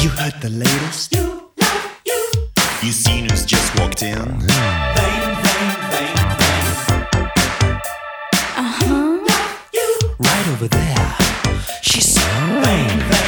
You heard the latest? You seen who's just walked in? Vain, vain, vain, vain. Uh-huh. Right over there. She's so vain, vain.